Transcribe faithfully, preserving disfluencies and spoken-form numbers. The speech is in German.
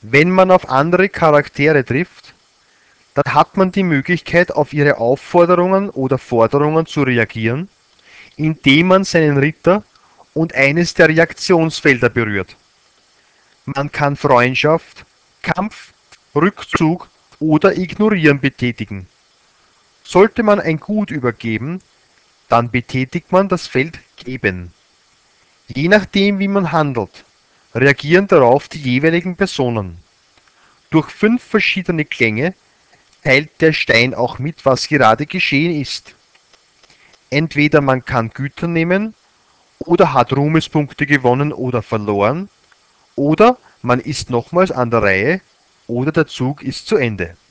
Wenn man auf andere Charaktere trifft, dann hat man die Möglichkeit, auf ihre Aufforderungen oder Forderungen zu reagieren, indem man seinen Ritter und eines der Reaktionsfelder berührt. Man kann Freundschaft, Kampf, Rückzug oder Ignorieren betätigen. Sollte man ein Gut übergeben, dann betätigt man das Feld Geben. Je nachdem, wie man handelt, reagieren darauf die jeweiligen Personen. Durch fünf verschiedene Klänge teilt der Stein auch mit, was gerade geschehen ist. Entweder man kann Güter nehmen oder hat Ruhmespunkte gewonnen oder verloren, oder man ist nochmals an der Reihe oder der Zug ist zu Ende.